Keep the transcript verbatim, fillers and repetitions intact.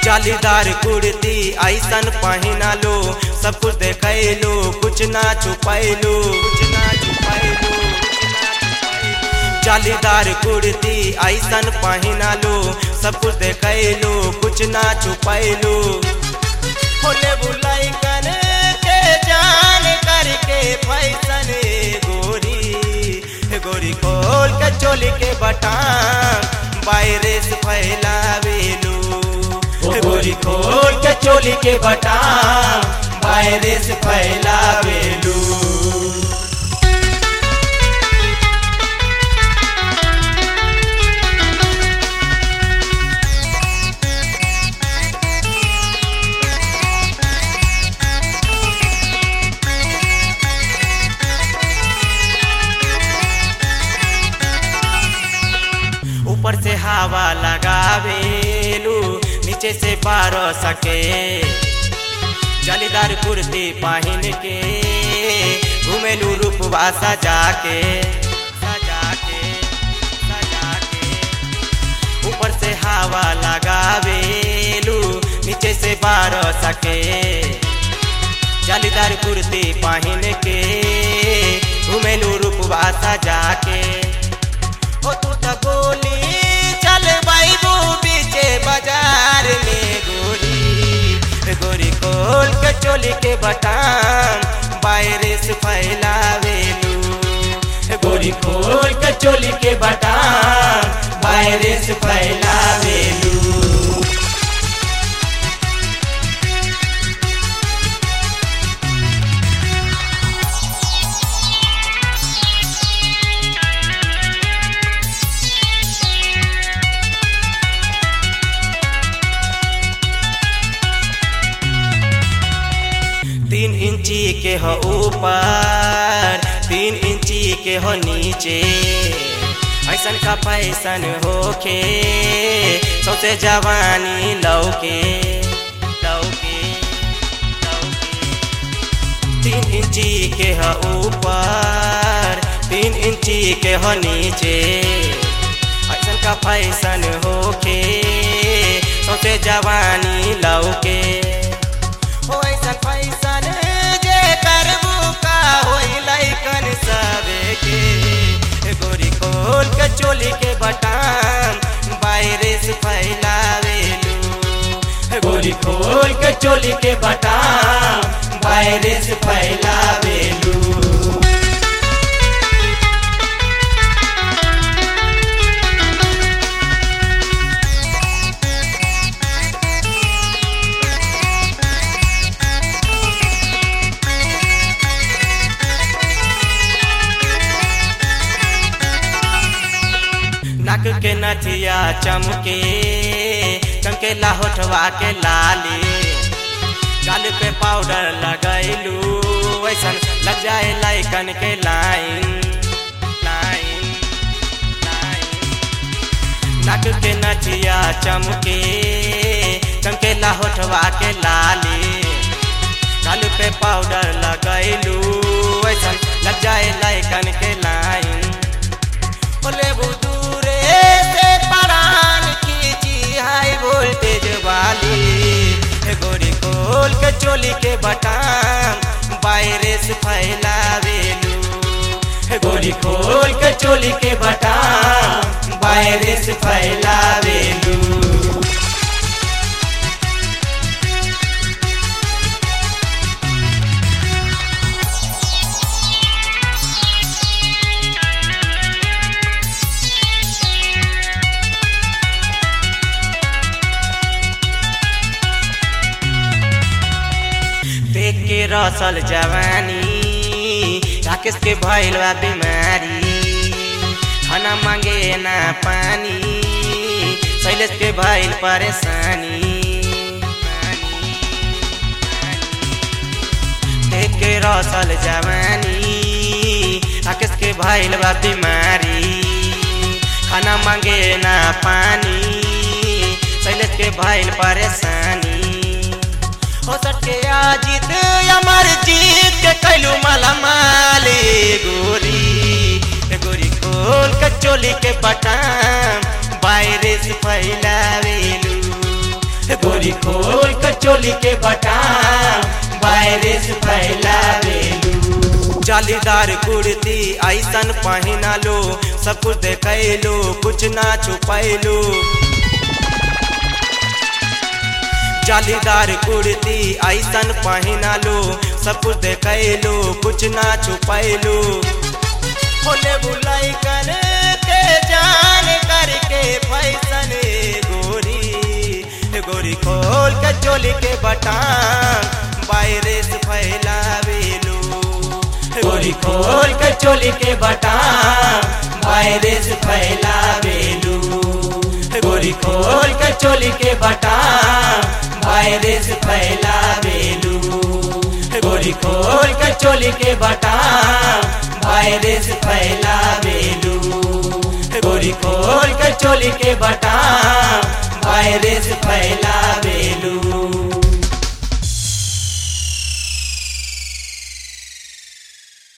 जालीदार कुर्ती ऐसन पहना लो, सब कुछ देखैलो कुछ ना छुपैलो, कुछ ना छुपैलो। जालीदार कुर्ती ऐसन पहना लो, सब कुछ देखैलो कुछ ना छुपैलो। होले बुलाई कन के जान करके फैसन गोरी, गोरी खोल के चोली के बटान वायरस फैलावेलू। गोरी खोल के चोली के बटान वायरस फैलावेलू। ऊपर से हवा लगावेलू, नीचे से बारह सके। जालीदार कुर्ती पहन के घूमेलू रूपवा सजा के, सजा के, सजा के। ऊपर से हवा लगावेलू, नीचे से बारह सके। जालीदार कुर्ती पहन के घूमेलू रूपवा सजा के। हो तू तो गोली चल बाबू बीचे बाजार में गोरी, गोरी खोल के चोली के बटान वायरस फैलावेलू। गोरी खोल के चोली के बटान वायरस फैलावेलू। तीन इंची के हो ऊपर, तीन इंची के हो नीचे। ऐसन का पैसन होके सौसे जवानी लौके, लौके, लौके। तीन इंची के हो ऊपर, तीन इंची के हो नीचे। ऐसन का पैसन होके सौसे जवानी लौके। हो ऐसा पैसन जे करबू का होई लइकन सबे के। गोरी खोल के चोली के बटान वायरस फैलावेलू। गोरी खोल के चोली के बटान वायरस फैलावेलू। नाक के नथिया चमके, चमकेला होठवा के लाली। गाल पे पाउडर लगैलू, ऐसन लग जाए लइकन के लाइन, लाइन, लाइन। नाक के नथिया चमके, चमकेला होठवा के लाली। गाल पे पाउडर लगैलू, ऐसन लग जाए लइकन के लाइन। बोले बुदूरे से परान खींची हाई वोल्टेज वाली। गोरी खोल के चोली के बटान वायरस फैलावेलू। गोरी खोल के चोली के बटान वायरस फैलावेलू। देख के रसल जवानी, राकेश के भइल बा बीमारी। खाना मांगे ना पानी, शैलेश के भइल परेशानी। देख के रसल जवानी, राकेश के भइल बा बीमारी। खाना मांगे ना पानी, शैलेश के भइल परेशानी। हो सके आजित अमर जीत के कैलू माला माली। गोरी गोरी खोल के चोली के बटान वायरस फैलावेलू। गोरी खोल के चोली के बटाम वायरस फैलावेलू। जालीदार कुर्ती ऐसन पहना लो, सब कुछ देखैलो कुछ ना छुपैलो। जालीदार कुर्ती ऐसन पहना लो, सब कुछ देखैलो कुछ ना छुपैलो। होले बुलाई कर के जान करके फैशन गोरी, गोरी खोल के चोली के बटाम वायरस फैलावेलू। गोरी खोल के चोली के बटाम वायरस फैलावेलू। गोरी खोल के चोली के बटाम वायरस फैलावेलू। गोरी खोल के चोली के बटाम वायरस फैलावेलू। गोरी खोल के चोली के बटाम वायरस फैला